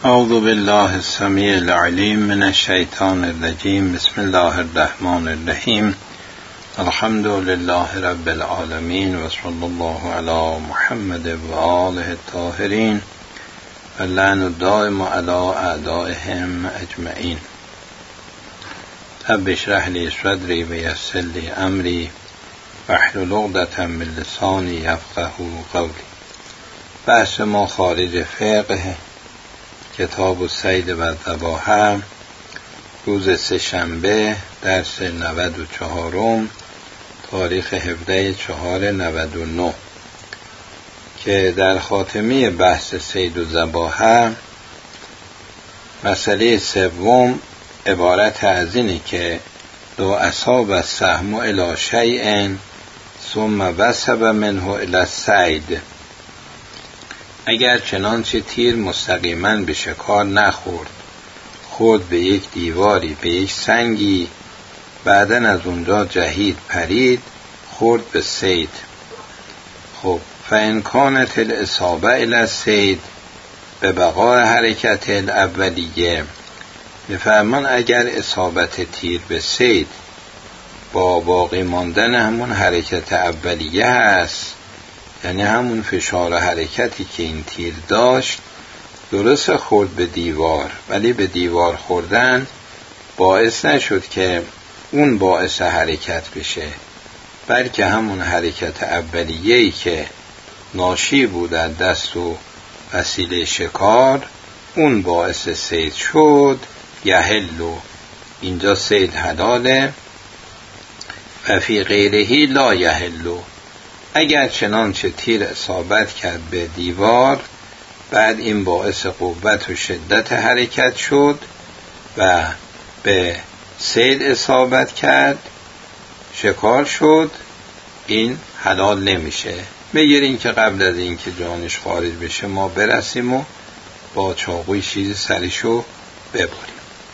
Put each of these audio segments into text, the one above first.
اعوذ بالله السمیع العلیم من الشیطان الرجیم. بسم الله الرحمن الرحیم. الحمد لله رب العالمین و صلی الله علی محمد و آله الطاهرین و لعن الدائم علی اعدائهم اجمعین. رب اشرح لی صدری و یسر لی امری واحلل عقدة من لسانی یفقهوا قولی. بحث ما خارج فقه کتاب الصید و الذبائح، روز سه‌شنبه، درس 94، تاریخ 17/4/99 که در خاتمه بحث صید و ذبائح مسئله سوم عبارت از اینه که لو اصاب السهم الی شیء ثم وثب منه الی الصید، اگر چنانچه تیر مستقیما به شکار نخورد، خورد به یک دیواری، به یک سنگی، بعداً از اونجا جهید پرید، خورد به صید. خب فإن كانت الاصابه الی الصید به بقای حرکت الاولیه، میفرمان اگر اصابت تیر به صید با باقی ماندن همون حرکت اولیه هست، یعنی همون فشار و حرکتی که این تیر داشت، درست خورد به دیوار، ولی به دیوار خوردن باعث نشد که اون باعث حرکت بشه، بلکه همون حرکت اولیه‌ای که ناشی بود از دست و وسیله شکار، اون باعث صید شد. یحلو، اینجا صید حلاله، و فی غیرهی لا یحلو، اگر چنانچه تیر اصابت کرد به دیوار، بعد این باعث قوت و شدت حرکت شد و به صید اصابت کرد، شکار شد، این حلال نمیشه. بگیرین که قبل از این که جانش خارج بشه ما برسیم و با چاقوی چیزی سرشو ببریم.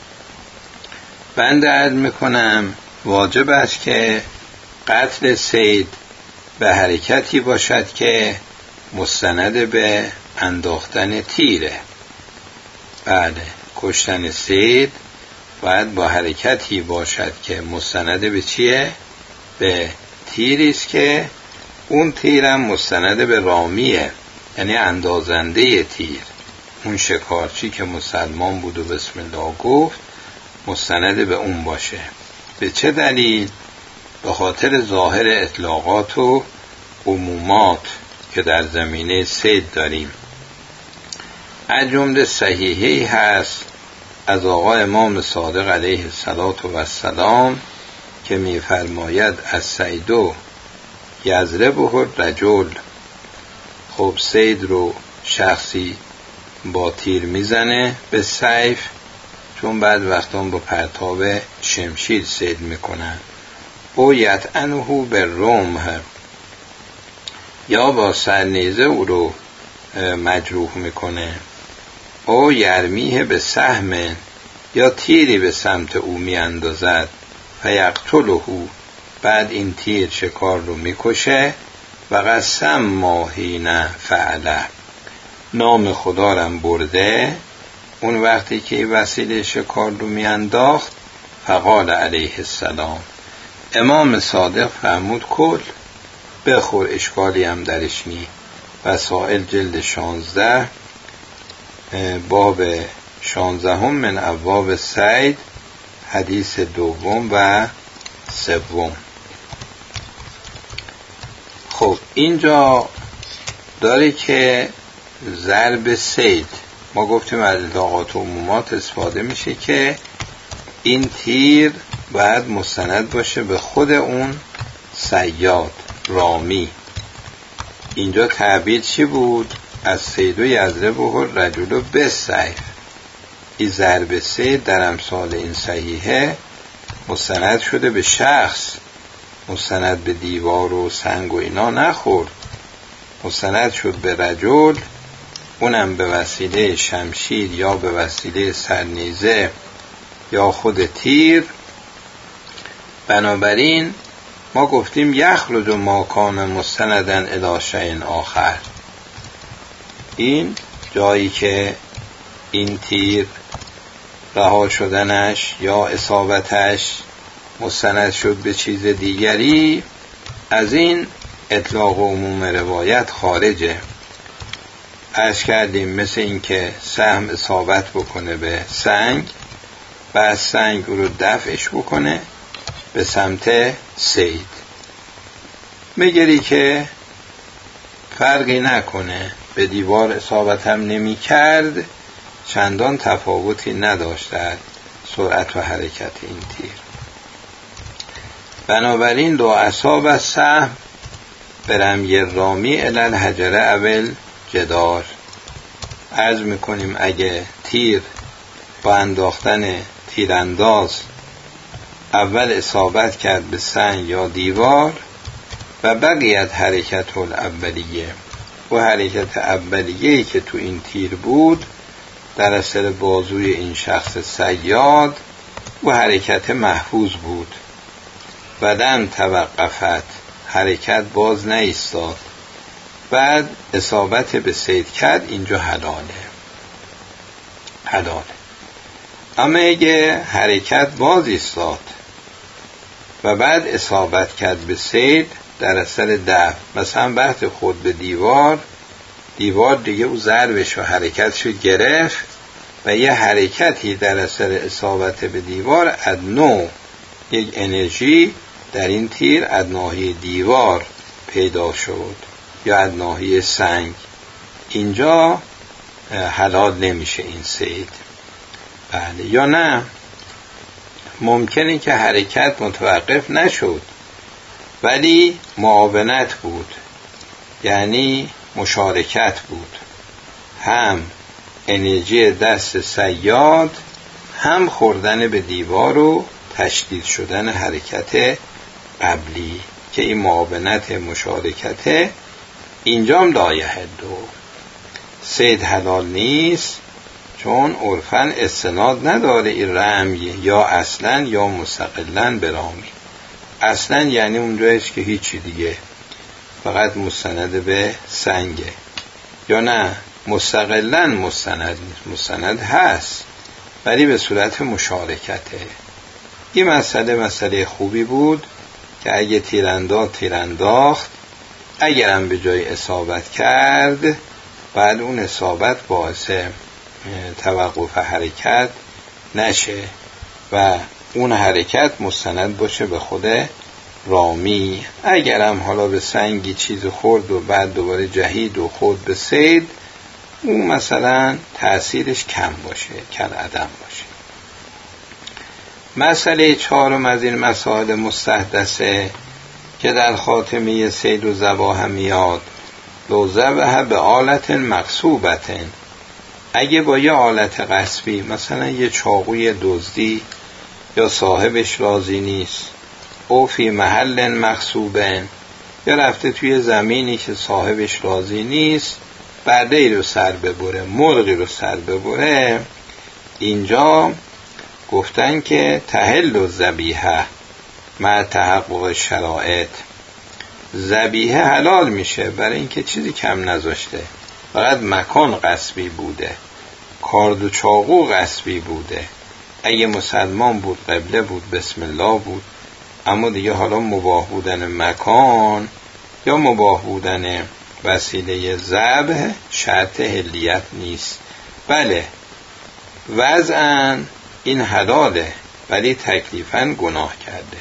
بنده عرض میکنم واجب است که قتل صید به حرکتی باشد که مستند به انداختن تیره. بله، کشتن صید باید با حرکتی باشد که مستند به چیه؟ به تیری است که اون تیرم مستند به رامیه، یعنی اندازنده تیر. اون شکارچی که مسلمان بود و بسم الله گفت، مستند به اون باشه. به چه دلیل؟ به خاطر ظاهر اطلاقات و عمومات که در زمینه صید داریم. از جمله صحیحی هست از آقا امام صادق علیه السلام که می‌فرماید الصید یضربه الرجل. خب صید رو شخصی با تیر میزنه به سیف، چون بعد وقتا با پرتاب شمشیر صید میکنن. او یطعنه بالرمح، یا با سرنیزه او رو مجروح میکنه. او یرمیه به سهم، یا تیری به سمت او میاندازد. فیقتله، بعد این تیر شکار رو میکشه. و قسم ماهین فعله، نام خدا رم برده اون وقتی که وسیله شکار رو میانداخت. فقال علیه السلام، امام صادق فرمود کل، بخور، اشکالی هم درش نی. وسائل جلد 16 باب 16 من ابواب صید، حدیث 2 و 3. خب اینجا داره که ضرب صید، ما گفتیم از اطلاقات و عمومات استفاده میشه که این تیر باید مستند باشه به خود اون صیاد، رامی. اینجا تعبیر چی بود؟ از صید و یضربه الرجل بالسیف. این ضرب صید در امثال این صحیحه مستند شده به شخص، مستند به دیوار و سنگ و اینا نخورد، مستند شد به رجل، اونم به وسیله شمشیر یا به وسیله سرنیزه یا خود تیر. بنابراین ما گفتیم یخرج ما کان مستندن الی شیء آخر. این جایی که این تیر رها شدنش یا اصابتش مستند شد به چیز دیگری، از این اطلاق عموم روایت خارجه. عرض کردیم مثل این که سهم اصابت بکنه به سنگ و از سنگ رو دفعش بکنه به سمت صید. مگری که فرقی نکنه، به دیوار اصابت هم نمی کرد، چندان تفاوتی نداشت در سرعت و حرکت این تیر. بنابراین دو اصاب از سهم برمی رامی الال حجره اول جدار. عرض میکنیم اگه تیر با انداختن تیرانداز اول اصابت کرد به سنگ یا دیوار و بقیت حرکت الاولیه، و حرکت اولیه‌ای که تو این تیر بود در اثر بازوی این شخص صیاد و حرکت محفوظ بود، بدن توقفت، حرکت باز نایستاد، بعد اصابت به صید کرد، اینجا حلاله. اما اگه حرکت باز ایستاد و بعد اصابت کرد به صید در اثر دفع، مثلا وقت خود به دیوار دیگه او ضربش و حرکتش گرفت و یه حرکتی در اثر اصابت به دیوار از نو یک انرژی در این تیر از ناحیه دیوار پیدا شد یا از ناحیه سنگ، اینجا حلال نمیشه این صید. بله یا نه ممکنه که حرکت متوقف نشد ولی معاونت بود، یعنی مشارکت بود، هم انرژی دست صیاد هم خوردن به دیوار و تشدید شدن حرکت قبلی که این معاونت مشارکته. اینجام لایه دو صید حلال نیست، چون عرفاً استناد نداره این رمی یا اصلاً یا مستقلاً برامی. اصلاً یعنی اونجایش که هیچی دیگه، فقط مستند به سنگه، یا نه مستقلاً مستند نیست، مستند هست ولی به صورت مشارکته. این مسئله خوبی بود که اگه تیرانداخت اگرم به جای اصابت کرد، بعد اون اصابت باعث توقف حرکت نشه و اون حرکت مستند باشه به خود رامی. اگرم حالا به سنگی چیز خورد و بعد دوباره جهید و خورد به صید، اون مثلا تأثیرش کم باشه، کم عدم باشه. مسئله چهارم از این مسائل مستحدثه که در خاتمه صید و ذبح میاد، لو ذبح به آلت مغصوبة، اگه با یه آلت غصبی، مثلا یه چاقوی دزدی یا صاحبش راضی نیست، او فی محل مغصوبه، یا رفته توی زمینی که صاحبش راضی نیست، برده‌ای رو سر ببره، مرغی رو سر ببره، اینجا گفتن که تحل الذبیحه مع تحقق شرایط، ذبیحه حلال میشه برای اینکه چیزی کم نذاشته، فقط مکان غصبی بوده، کارد و چاقو غصبی بوده. اگه مسلمان بود قبله بود بسم الله بود، اما دیگه حالا مباح بودن مکان یا مباح بودن وسیله ذبح شرط حلیت نیست. بله وضعاً این حلاله ولی تکلیفاً گناه کرده،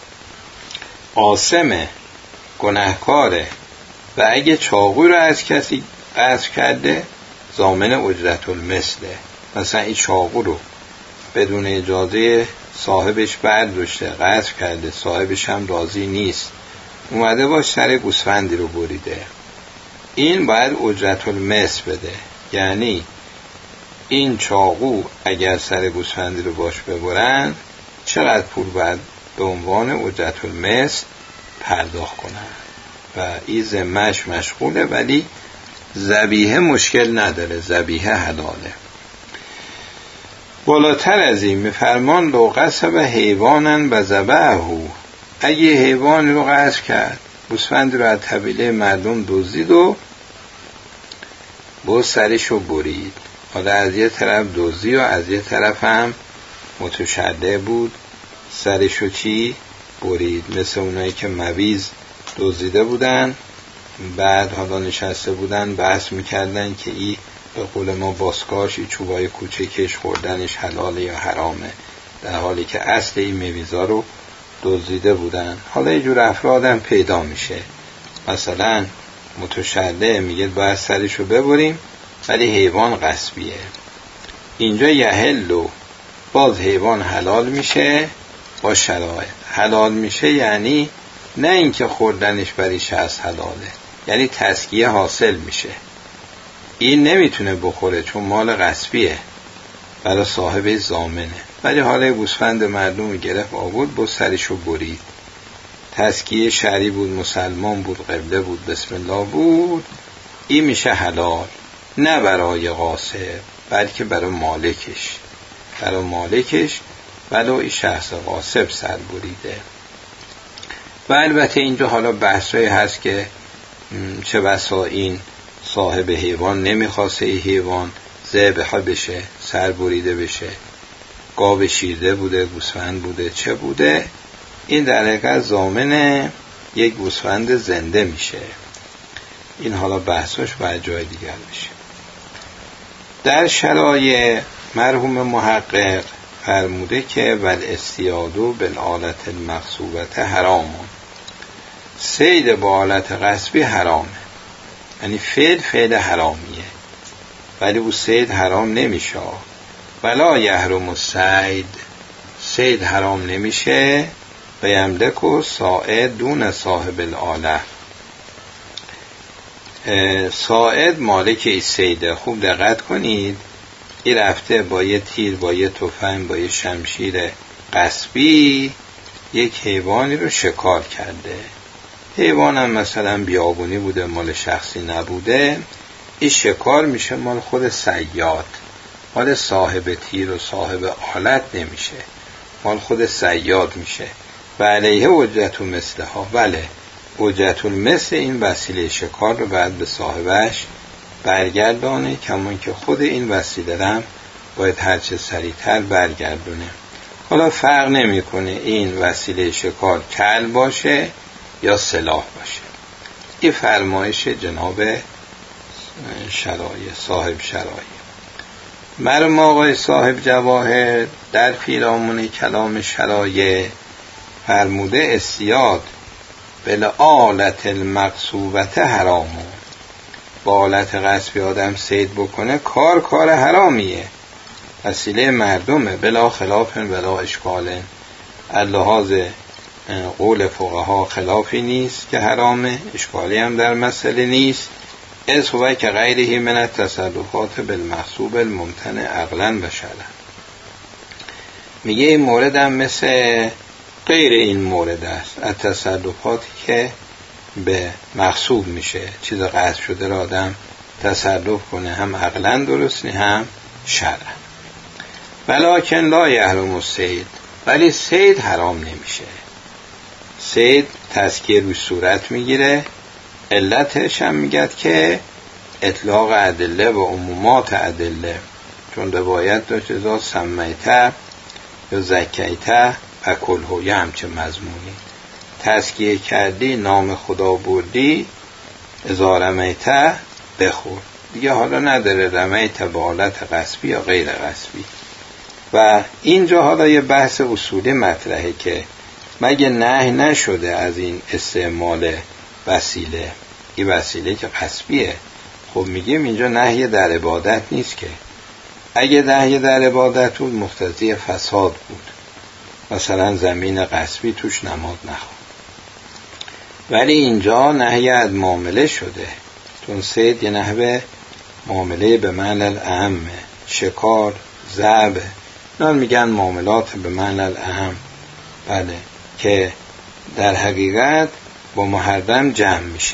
آثمه، گناهکاره، و اگه چاقو رو از کسی قطع کرده ضامن اجرت المثله. مثلا این چاقو رو بدون اجازه صاحبش برداشته قطع کرده، صاحبش هم راضی نیست، اومده باش سر گوسفندی رو بریده، این باید اجرت المثل بده. یعنی این چاقو اگر سر گوسفندی رو باش ببرن چقدر پول باید به عنوان اجرت المثل پرداخت کنن، و این ذمه‌اش مشغوله ولی ذبیحه مشکل نداره، ذبیحه حلاله. بالاتر از این میفرمان لو غصب حیوانن و ذبحه، اگه حیوان رو غصب کرد، گوسفند رو از طویله مردم دزدید و با سرش رو برید، حالا از یه طرف دزدی و از یه طرف هم متشدع بود، سرشو چی برید، مثل اونایی که مویز دزدیده بودن، بعد حالا نشسته بودن بحث میکردن که ای به قول ما باسکاش، ای چوبای کوچکش خوردنش حلاله یا حرامه، در حالی که اصل این مویزا رو دزدیده بودن. حالا یه جور افرادم پیدا میشه، مثلا متشدع میگه باید سرشو ببریم ولی حیوان غصبیه، اینجا یحلو، باز حیوان حلال میشه با شرایط. حلال میشه یعنی نه اینکه خوردنش بریش از حلاله، یعنی تزکیه حاصل میشه. این نمیتونه بخوره چون مال غصبیه، برای صاحب ضامنه، ولی حالا گوسفند مردم گرفت آورد با سرشو برید، تزکیه شرعی بود، مسلمان بود، قبله بود، بسم الله بود، این میشه حلال، نه برای غاصب بلکه برای مالکش ولو این شخص غاصب سر بریده. و البته اینجا حالا بحثایی هست که چه بسا این صاحب حیوان نمیخواسته این حیوان ذبح بشه، سر بریده بشه، گاو شیرده بوده، گوسفند بوده، چه بوده، این در حقیقت ضامن یک گوسفند زنده میشه. این حالا بحثش باید جای دیگر بشه. در شرایع مرحوم محقق فرموده که والاصطیاد بالآلة المغصوبة حرام، صید با آلت غصبی حرامه، یعنی فعل حرامیه، ولی او صید حرام نمیشه. ولا یحرم الصید، صید حرام نمیشه، و یملک و صائد دون صاحب الآله، صائد مالک این صیده. خوب دقت کنید، این رفته با یه تیر، با یه تفنگ، با یه شمشیر غصبی یک حیوانی رو شکار کرده. حیوانم مثلا بیابونی بوده، مال شخصی نبوده، این شکار میشه مال خود صیاد، مال صاحب تیر و صاحب آلت نمیشه، مال خود صیاد میشه. و علیه اجرت مثلها، بله اجرت مثل این وسیله شکار رو بعد به صاحبش برگردانه، کمان که خود این وسیله هم باید هرچه سریعتر برگردونه. حالا فرق نمیکنه این وسیله شکار کل باشه یا سلاح باشه. این فرمایش جناب صاحب شرایع. مرحوم آقای صاحب جواهر در پیرامون کلام شرایع فرموده اصطیاد بالآلة المغصوبة حرام، با آلت غصبی آدم صید بکنه کار حرامیه، وسیله مردمه، بلا خلاف بلا اشکال، اللحاظ قول فقها خلافی نیست که حرامه، اشکالی هم در مسئله نیست. از هو که غیره من التصرفات بالمغصوب الممتنع عقلا و شرعا. میگه این مورد هم مثل غیر این مورد است، از تصرفاتی که به مغصوب میشه، چیز غصب شده را آدم تصرف کنه، هم عقلا درست نی هم شرعا. ولکن لا یحرم الصید، ولی صید حرام نمیشه. صید تزکیه روی صورت میگیره، علتش هم میگد که اطلاق ادله و عمومات ادله، چون روایت داشت ازا سمیته یا زکیته و کلهو، یه همچه مضمونی، تزکیه کردی نام خدا بردی، ازا رمیته بخور دیگه، حالا نداره رمیته به حالت غصبی یا غیر غصبی. و اینجا حالا یه بحث اصولی مطرحه که مگه نهی نشده از این استعمال وسیله، این وسیله که غصبیه، خب میگیم اینجا نهی در عبادت نیست که، اگه نهی در عبادت بود مقتضی فساد بود، مثلا زمین غصبی توش نماز نخوان، ولی اینجا نهی از معامله شده، چون صید یه نحوه معامله به معنی الاعم، شکار، ذبح، اینا میگن معاملات به معنی الاعم، بله، که در حقیقت با محرم جمع میشه،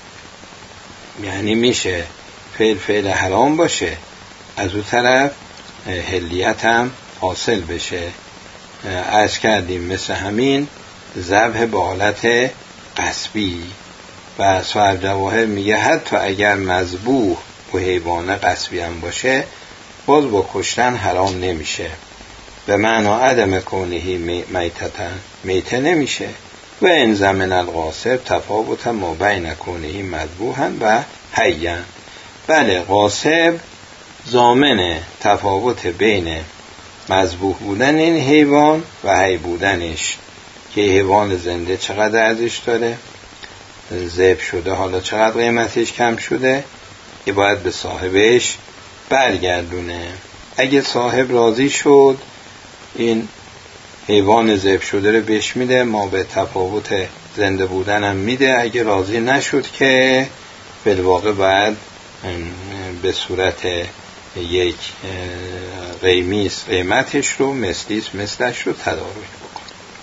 یعنی میشه فعل حرام باشه، از اون طرف حلیت هم حاصل بشه. عرض کردیم مثل همین ذبح به حالت غصبی. و صاحب جواهر میگه حتی اگر مذبوح و حیوان غصبی هم باشه باز با کشتن حرام نمیشه، به معنا عدم کونهی میته نمیشه. و ان زمن الغاصب تفاوت ما بین کونهی مذبوحا و حیا. بله، غاصب ضامن تفاوت بین مذبوح بودن این حیوان و حی بودنش، که حیوان زنده چقدر ارزش داره، ذبح شده حالا چقدر قیمتش کم شده، که باید به صاحبش برگردونه. اگه صاحب راضی شد این حیوان ذبح شده رو بهش میده، ما به تفاوت زنده بودنم میده. اگه راضی نشد که بالواقع باید به صورت یک قیمیس قیمتش رو، مثلش رو تدارک بکن.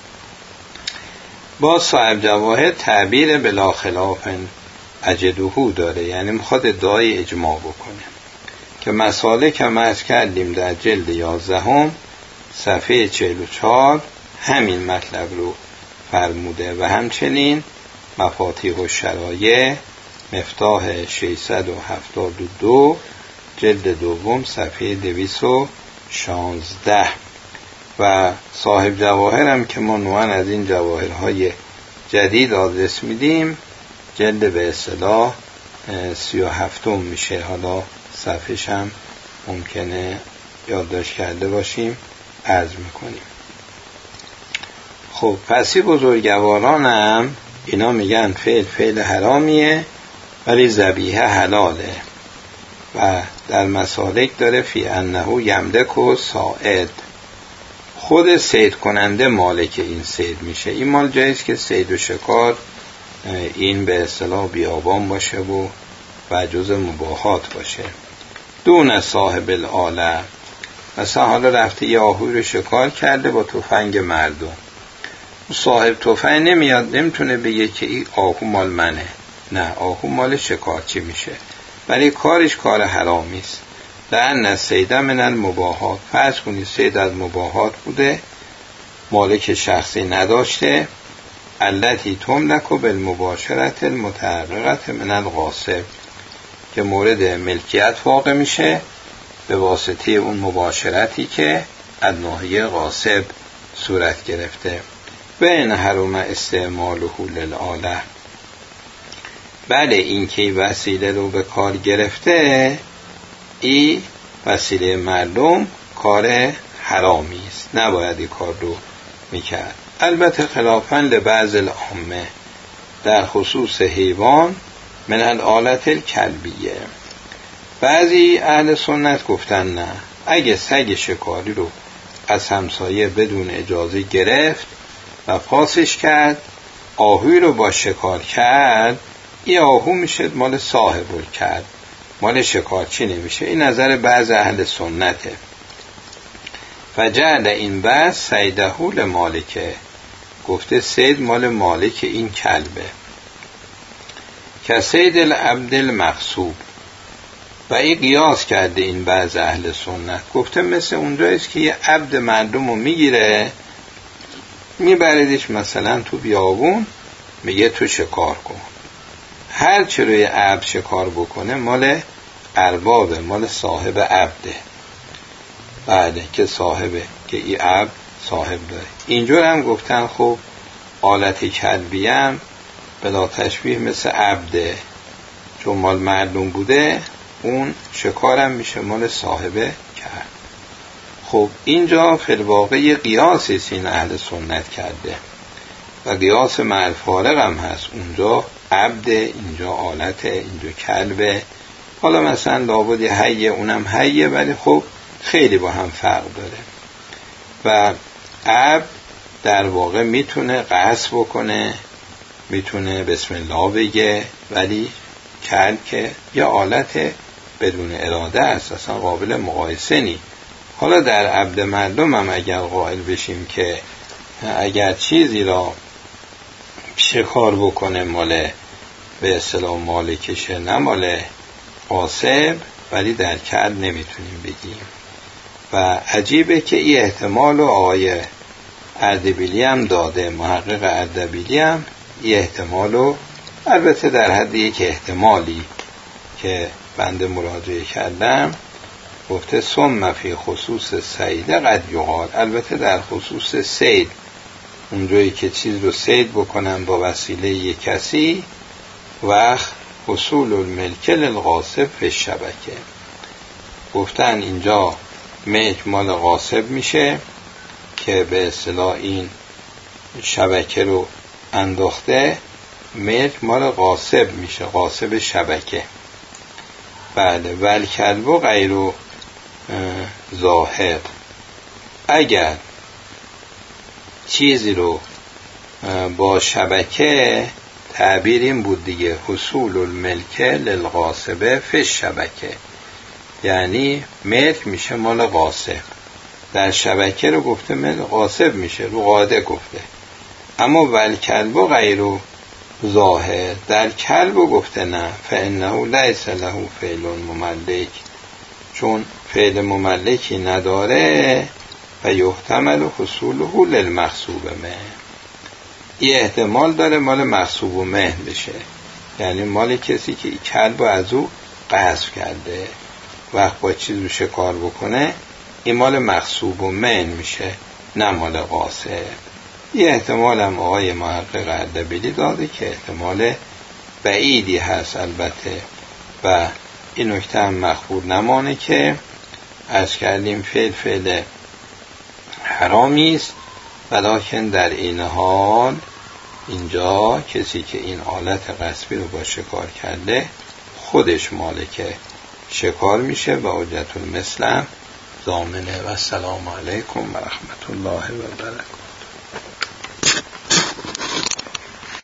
با صاحب جواهر تعبیر بلا خلاف اجدهو داره، یعنی میخواد ادعای اجماع بکنه که مسالک هم از کردیم در جلد 11 صفحه 44 همین مطلب رو فرموده و همچنین مفاتیح الشرایع مفتاح 672 جلد 2 صفحه 216 و صاحب جواهر هم که ما نوعاً از این جواهرهای جدید آدرس میدیم، جلد به اصطلاح 37 میشه. حالا صفحه‌ش هم ممکنه یادداشت کرده باشیم، عرض میکنیم. خب پسی بزرگواران هم اینا میگن فعل حرامیه ولی ذبیحه حلاله و در مسالک داره فی انه یملک و صائد، خود صید کننده مالک این صید میشه. این مال جاییست که صید و شکار این به اصطلاح بیابان باشه و جز مباحات باشه. دون صاحب الاله، مثلا حالا رفته یه آهوی رو شکار کرده با تفنگ مردم، صاحب تفنگ نمیاد نمیتونه بگه که این آهو مال منه، نه، آهو مال شکارچی میشه، ولی کارش کار حرامیست. لأن صید من المباحات، فرض کنید صید از مباحات بوده، مالک شخصی نداشته، التی تملک بالمباشرة المتحققة من الغاصب، که مورد ملکیت واقع میشه به واسطه اون مباشرتی که از ناحیه غاصب صورت گرفته. و این حرم استعماله للآله، بله این که وسیله رو به کار گرفته، این وسیله مردم کار حرامی است، نباید این کار رو میکرد. البته خلافاً لبعض العامه در خصوص حیوان من الآلت الکلبیه، بعضی اهل سنت گفتن نه، اگه سگ شکاری رو از همسایه بدون اجازه گرفت و پاسش کرد، آهوی رو با شکار کرد، این آهو میشه مال صاحب رو کرد، مال شکارچی نمیشه. این نظر بعض اهل سنته. فجعل این بس صیده لمالکه، گفته صید مال مالک این کلبه، که صید العبد المغصوب، و این قیاس کرده این بعض اهل سنت، گفته مثل اونجاییست که یه عبد مردم رو میگیره میبردش مثلا تو بیابون، میگه تو شکار کن، هر چه روی عبد شکار بکنه مال اربابه، مال صاحب عبده، بعد که صاحبه، که این عبد صاحب داره. اینجور هم گفتن خب آلت کلبی هم بلا تشبیه مثل عبده، چون مال مردم بوده اون شکارم میشه مال صاحبه کرد. خب اینجا فی الواقع قیاسی این اهل سنت کرده و قیاس مع الفارق هم هست، اونجا عبده، اینجا آلته، اینجا کلبه. حالا مثلا لابد حیه، اونم حیه، ولی خب خیلی با هم فرق داره. و عبد در واقع میتونه قصد بکنه، میتونه بسم الله بگه، ولی کلب که یا آلت بدون اراده است، اصلا قابل مقایسه نی. حالا در عبد مردم هم اگر قائل بشیم که اگر چیزی را شکار بکنه مال به اصطلاح مالکشه نه مال غاصب، ولی در کلب نمیتونیم بگیم. و عجیبه که این احتمال رو آقای اردبیلی هم داده، محقق اردبیلی هم این احتمال رو، البته در حد یک احتمالی که بنده مراجعه کردم، گفته ثم فی خصوص صید قد یقال، البته در خصوص صید اونجایی که چیز رو صید بکنن با وسیله یک کسی، وقت حصول الملک للغاصب فی الشبکه، گفتن اینجا ملک مال غاصب میشه که به اصطلاح این شبکه رو انداخته، ملک مال غاصب میشه، غاصب شبکه. بله. والکلب و غیر ظاهر، اگر چیزی رو با شبکه، تعبیر این بود دیگه، حصول الملک للغاصب فی الشبکه، یعنی ملک میشه مال غاصب، در شبکه رو گفته ملک غاصب میشه، رو قاعده گفته. اما والکلب و غیر ظاهر، در کلب گفته نه، فانه لیس له فعل مملک، چون فعل مملکی نداره و یحتمل حصوله للمغصوب منه، این احتمال داره مال مغصوب منه بشه، یعنی مال کسی که کلب از او غصب کرده، وقت با چیز رو شکار بکنه این مال مغصوب منه میشه، نه مال غاصب. یه احتمال هم آقای محقق اردبیلی داده که احتمال بعیدی هست البته، و این نکته هم مخفور نمانه که از کردیم فعل حرامی است، ولیکن در این حال اینجا کسی که این آلت غصبی رو با شکار کرده خودش مالک شکار میشه و حجت المثل ضامنه. و السلام علیکم و رحمت الله و برکاته.